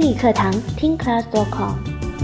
英语课堂听 class.com。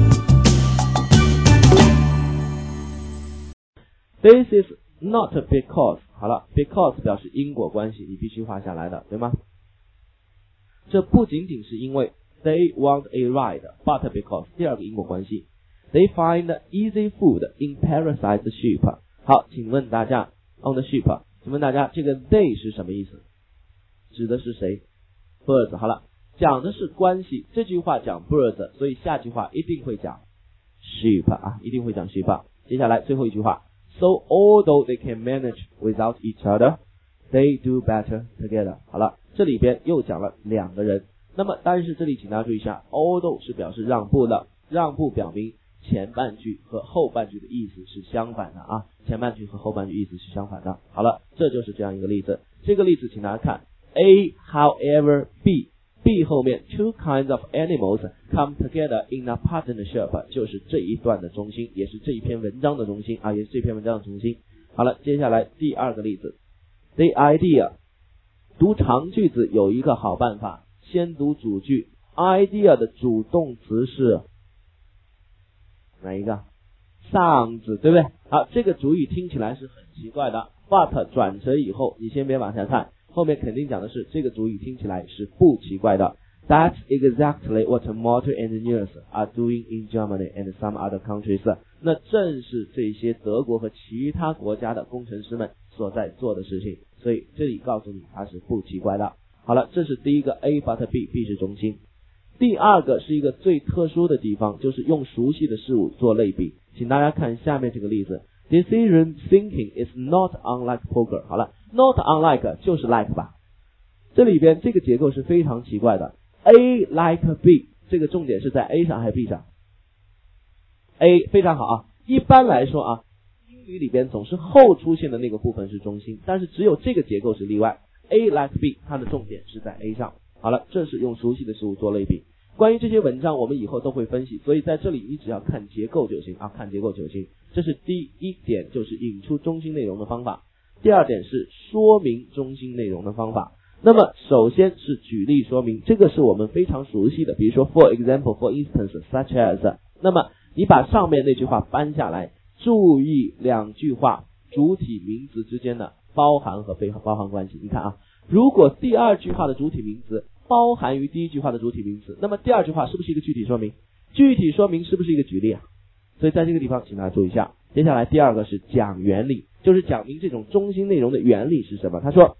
This is not because， 好了 because 表示因果关系，你必须画下来的，对吗？这不仅仅是因为 they want a ride but because 第二个因果关系 they find easy food in parasite sheep。 好，请问大家 on the sheep， 请问大家这个 they 是什么意思？指的是谁？ birds。 好了，讲的是关系，这句话讲 birds， 所以下句话一定会讲 sheep 啊，一定会讲 sheep。 接下来最后一句话 So although they can manage without each other they do better together。 好了，这里边又讲了两个人，那么但是这里请大家注意一下， although 是表示让步的，让步表明前半句和后半句的意思是相反的啊，前半句和后半句意思是相反的。好了，这就是这样一个例子。这个例子请大家看 A however B 后面 two kinds of animals come together in a partnership， 就是这一段的中心，也是这一篇文章的中心啊，也是这篇文章的中心。好了，接下来第二个例子 The idea， 读长句子有一个好办法，先读主句。 idea 的主动词是哪一个？上字，对不对？好，这个主语听起来是很奇怪的， but 转折以后你先别往下看，后面肯定讲的是这个主语听起来是不奇怪的。 That's exactly what motor engineers are doing in Germany and some other countries。 那正是这些德国和其他国家的工程师们所在做的事情，所以这里告诉你它是不奇怪的。好了，这是第一个 A but B 是中心。第二个是一个最特殊的地方，就是用熟悉的事物做类比。请大家看下面这个例子 Decision thinking is not unlike poker。 好了， not unlike 就是 like 吧，这里边这个结构是非常奇怪的。 A like B， 这个重点是在 A 上还是 B 上？ A 非常好啊。一般来说啊，英语里边总是后出现的那个部分是中心，但是只有这个结构是例外。 A like B 它的重点是在 A 上。好了，这是用熟悉的事物做类比。关于这些文章我们以后都会分析，所以在这里你只要看结构就行啊，看结构就行。这是第一点，就是引出中心内容的方法。第二点是说明中心内容的方法。那么首先是举例说明，这个是我们非常熟悉的，比如说 for example for instance such as。 那么你把上面那句话搬下来，注意两句话主体名词之间的包含和非包含关系。你看啊，如果第二句话的主体名词包含于第一句话的主体名词，那么第二句话是不是一个具体说明？具体说明是不是一个举例啊？所以在这个地方请大家注意一下。接下来第二个是讲原理，就是讲明这种中心内容的原理是什么。他说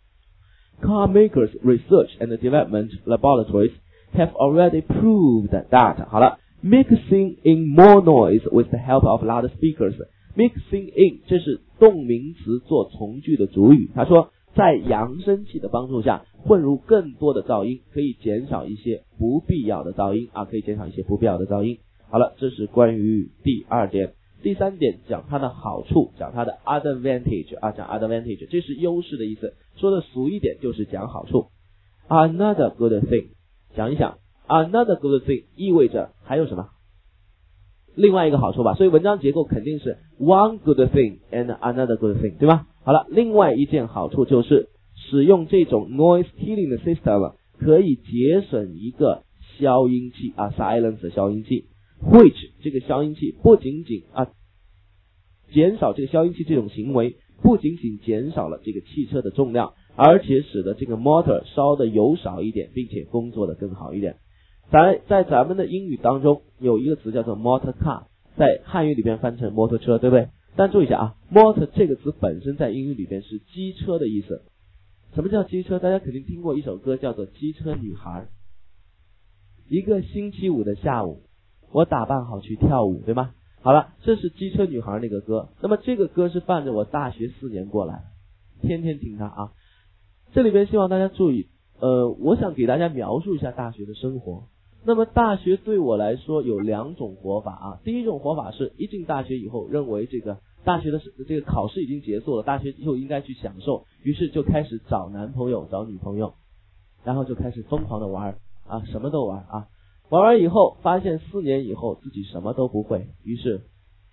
Car makers research and development laboratories have already proved that， 好了， mixing in more noise with the help of loudspeakers。 mixing in 这是动名词做从句的主语。他说在扬声器的帮助下混入更多的噪音，可以减少一些不必要的噪音啊，可以减少一些不必要的噪音。好了，这是关于第二点。第三点讲它的好处，讲它的 advantage 啊，讲 advantage 这是优势的意思，说的俗一点就是讲好处。 Another good thing， 想一想 Another good thing 意味着还有什么？另外一个好处吧，所以文章结构肯定是 one good thing and another good thing， 对吗？好了，另外一件好处就是使用这种 noise killing 的 system 可以节省一个消音器啊 silence 消音器 which 这个消音器不仅仅减少这个消音器这种行为不仅仅减少了这个汽车的重量，而且使得这个 motor 烧的油少一点，并且工作的更好一点。在咱们的英语当中有一个词叫做 motor car， 在汉语里边翻成摩托车，对不对？但注意一下啊 motor 这个词本身在英语里边是机车的意思。什么叫机车？大家肯定听过一首歌叫做机车女孩。一个星期五的下午，我打扮好去跳舞，对吗？好了，这是机车女孩那个歌。那么这个歌是伴着我大学4年过来，天天听它啊。这里边希望大家注意，我想给大家描述一下大学的生活。那么大学对我来说有2种活法啊。第一种活法是一进大学以后，认为这个大学的这个考试已经结束了，大学以后应该去享受，于是就开始找男朋友找女朋友，然后就开始疯狂的玩啊，什么都玩啊。玩完以后发现4年以后自己什么都不会，于是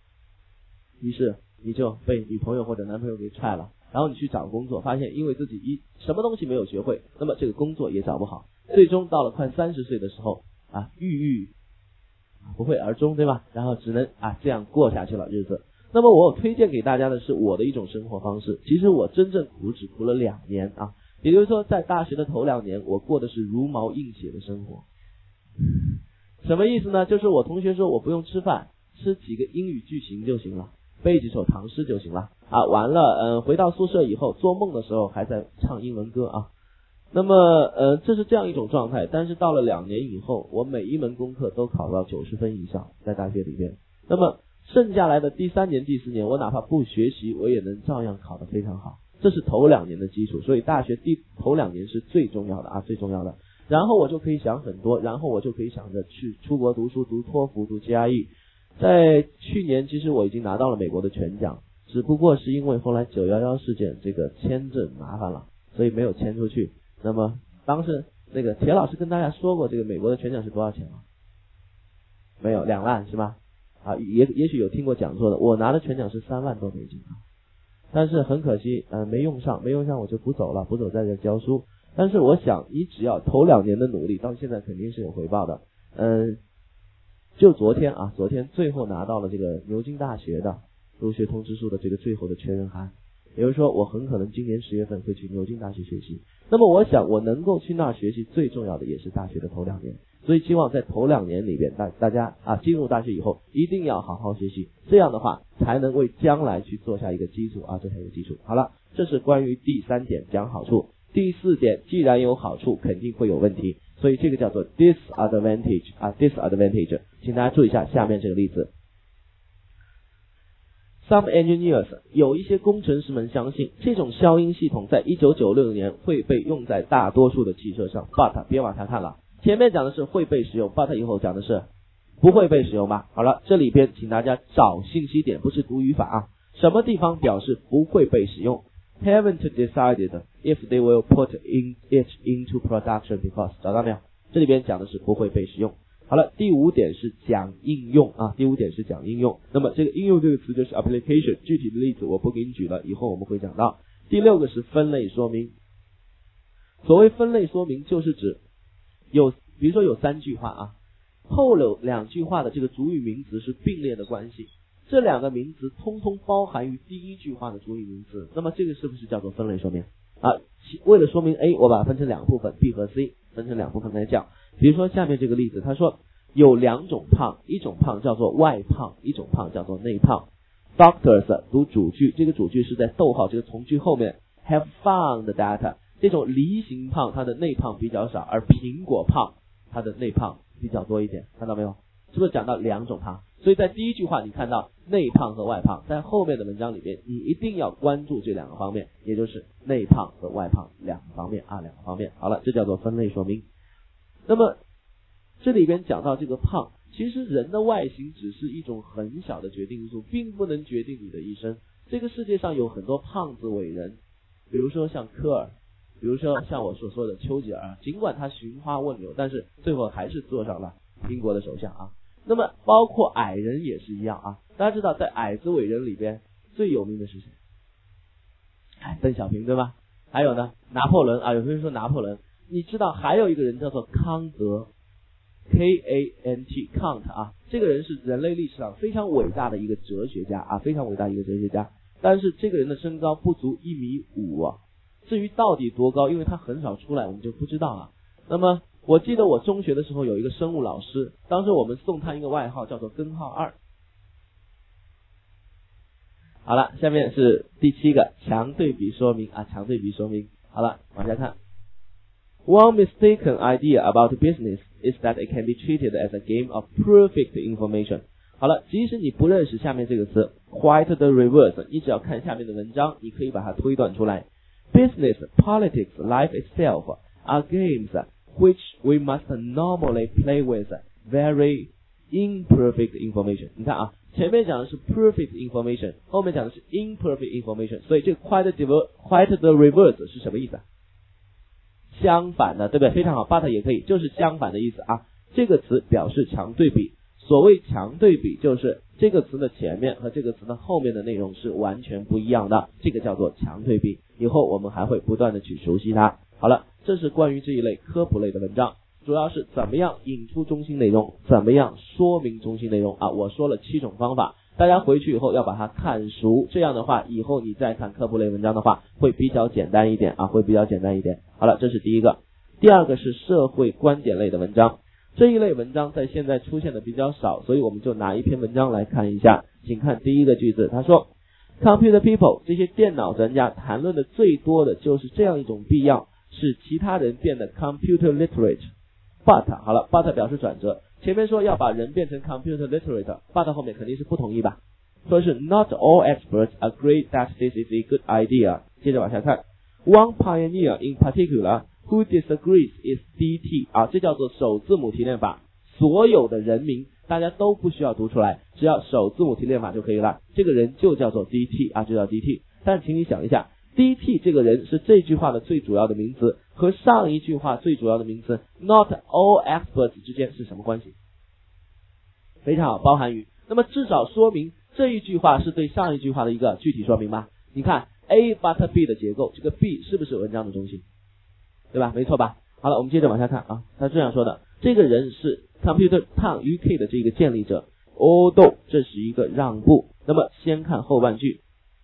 你就被女朋友或者男朋友给踹了，然后你去找工作，发现因为自己什么东西没有学会，那么这个工作也找不好，最终到了快30岁的时候郁不会而终，对吧？然后只能这样过下去了日子。那么我推荐给大家的是我的一种生活方式。其实我真正苦只苦了2年啊，也就是说在大学的头2年，我过的是如毛硬血的生活。什么意思呢？就是我同学说我不用吃饭，吃几个英语句型就行了，背几首唐诗就行了完了回到宿舍以后做梦的时候还在唱英文歌那么这是这样一种状态。但是到了2年以后，我每一门功课都考到90分以上，在大学里边。那么剩下来的第3年第4年，我哪怕不学习，我也能照样考得非常好。这是头2年的基础，所以大学头2年是最重要的最重要的。然后我就可以想很多，然后我就可以想着去出国读书，读托福，读 GRE。在去年其实我已经拿到了美国的全奖，只不过是因为后来911事件这个签证麻烦了，所以没有签出去。那么当时那个铁老师跟大家说过这个美国的全奖是多少钱吗？没有，2万是吧？也许有听过讲座的，我拿的全奖是3万多美金但是很可惜没用上我就不走了，不走在这教书。但是我想你只要头2年的努力，到现在肯定是有回报的。就昨天最后拿到了这个牛津大学的入学通知书的这个最后的确认函，也就是说我很可能今年10月份会去牛津大学学习。那么我想我能够去那儿学习，最重要的也是大学的头2年，所以希望在头2年里边大家进入大学以后一定要好好学习，这样的话才能为将来去做下一个基础这才有基础。好了，这是关于第3点讲好处。第4点，既然有好处肯定会有问题，所以这个叫做 disadvantage disadvantage。 请大家注意一下下面这个例子。 Some engineers 有一些工程师们相信这种消音系统在1996年会被用在大多数的汽车上， but 别往下看了，前面讲的是会被使用， but 以后讲的是不会被使用吧。好了，这里边请大家找信息点，不是读语法什么地方表示不会被使用？ Haven't decided if they will put it into production because 找到没有？这里边讲的是不会被使用。好了，第5点是讲应用第5点是讲应用。那么这个应用这个词就是 application， 具体的例子我不给你举了，以后我们会讲到。第6个是分类说明。所谓分类说明就是指比如说有3句话后2句话的这个主语名词是并列的关系，这2个名词通通包含于第1句话的主语名词，那么这个是不是叫做分类说明为了说明 A， 我把它分成2部分 B 和 C 分成2部分来讲。比如说下面这个例子，他说有2种胖，一种胖叫做外胖，一种胖叫做内胖。 Doctors 读主句，这个主句是在逗号这个从句后面 have found that 这种梨形胖它的内胖比较少，而苹果胖它的内胖比较多一点，看到没有？是不是讲到2种胖？所以在第1句话你看到内胖和外胖，在后面的文章里面你一定要关注这2个方面，也就是内胖和外胖2个方面2个方面。好了，这叫做分类说明。那么这里边讲到这个胖，其实人的外形只是一种很小的决定因素，并不能决定你的一生。这个世界上有很多胖子伟人，比如说像科尔，比如说像我所说的丘吉尔，尽管他寻花问柳，但是最后还是坐上了英国的首相那么包括矮人也是一样大家知道在矮子伟人里边最有名的是谁？邓小平对吧？还有呢拿破仑有些人说拿破仑，你知道还有一个人叫做康德 Kant Kant 这个人是人类历史上非常伟大的一个哲学家非常伟大一个哲学家，但是这个人的身高不足1.5米至于到底多高，因为他很少出来我们就不知道了。那么我记得我中学的时候有一个生物老师，当时我们送他一个外号叫做根号2。好了，下面是第7个强对比说明强对比说明。好了，往下看。One mistaken idea about business is that it can be treated as a game of perfect information。 好了，即使你不认识下面这个词 quite the reverse， 你只要看下面的文章，你可以把它推断出来。Business, politics, life itself are games which we must normally play with very imperfect information。 你看前面讲的是 perfect information， 后面讲的是 imperfect information， 所以这个 quite the reverse 是什么意思相反的，对不对？非常好， but 也可以，就是相反的意思这个词表示强对比。所谓强对比，就是这个词的前面和这个词的后面的内容是完全不一样的，这个叫做强对比。以后我们还会不断的去熟悉它。好了，这是关于这一类科普类的文章。 主要是怎么样引出中心内容，怎么样说明中心内容啊。我说了7种方法，大家回去以后要把它看熟，这样的话以后你再看科普类文章的话会比较简单一点啊，会比较简单一点。好了，这是第一个。第二个是社会观点类的文章，这一类文章在现在出现的比较少，所以我们就拿一篇文章来看一下。请看第一个句子，他说 Computer people 这些电脑专家谈论的最多的就是这样一种必要，使其他人变得 computer literate but 好了 but 表示转折，前面说要把人变成 computer literate but 后面肯定是不同意吧，说是 not all experts agree that this is a good idea。 接着往下看 One pioneer in particular who disagrees is DT 啊，这叫做首字母提炼法，所有的人名大家都不需要读出来，只要首字母提炼法就可以了，这个人就叫做 DT 啊，就叫 DT。 但请你想一下， DT 这个人是这句话的最主要的名词，和上一句话最主要的名词 not all experts 之间是什么关系？非常好，包含语。那么至少说明这一句话是对上一句话的一个具体说明吧。你看 A but B 的结构，这个 B 是不是文章的中心？对吧？没错吧？好了，我们接着往下看啊。他这样说的，这个人是 Computer Town UK 的这个建立者 although 这是一个让步。那么先看后半句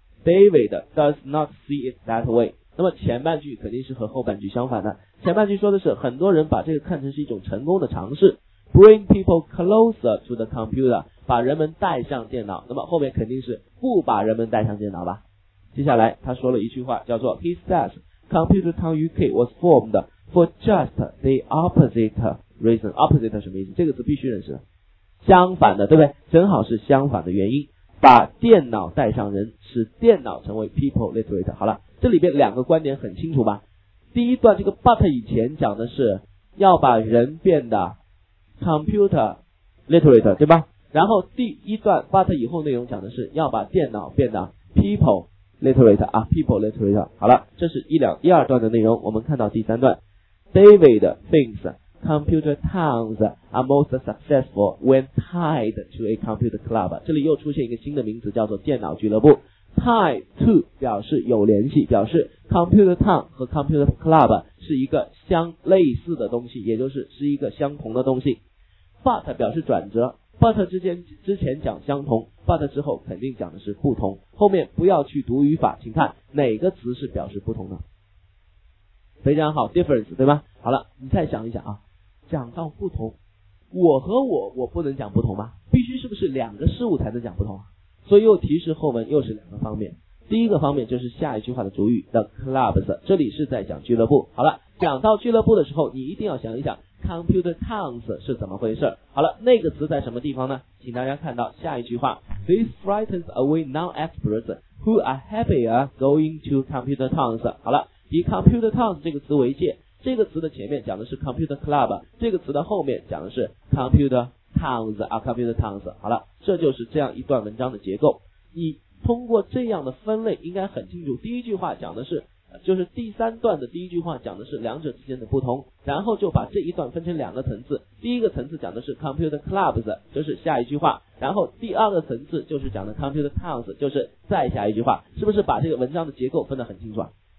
David does not see it that way。 那么前半句肯定是和后半句相反的，前半句说的是很多人把这个看成是一种成功的尝试， bring people closer to the computer 把人们带向电脑，那么后面肯定是不把人们带向电脑吧。接下来他说了一句话叫做 He says Computer Town UK was formed for just the opposite reason。 opposite 什么意思？这个词必须认识，相反的，对不对？正好是相反的原因，把电脑带上人，使电脑成为 people literate。 好了，这里边两个观点很清楚吧。第一段这个 but 以前讲的是要把人变得 computer literate， 对吧？然后第一段 but 以后内容讲的是要把电脑变得 people literate 啊 people literate。 好了，这是一二段的内容。我们看到第三段 David thinks computer towns are most successful when tied to a computer club。 这里又出现一个新的名词叫做电脑俱乐部， tied to 表示有联系，表示 computer town 和 computer club 是一个相类似的东西，也就是一个相同的东西。 but 表示转折， but 之前讲相同， but 之后肯定讲的是不同，后面不要去读语法，请看哪个词是表示不同的。非常好 difference 对吧？好了，你再想一想啊，讲到不同，我和我不能讲不同吗？必须是不是两个事物才能讲不同啊？所以又提示后文又是两个方面。第一个方面就是下一句话的主语的 clubs， 这里是在讲俱乐部。好了，讲到俱乐部的时候，你一定要想一想 computer towns 是怎么回事。好了，那个词在什么地方呢？请大家看到下一句话 This frightens away non-experts who are happier going to computer towns。 好了，以 computer towns 这个词为界，这个词的前面讲的是 computer club， 这个词的后面讲的是 computer towns 啊 computer towns。 好了，这就是这样一段文章的结构。你通过这样的分类应该很清楚，第一句话讲的是就是第三段的第一句话讲的是两者之间的不同，然后就把这一段分成两个层次，第一个层次讲的是 computer clubs， 就是下一句话，然后第二个层次就是讲的 computer towns， 就是再下一句话，是不是把这个文章的结构分得很清楚啊？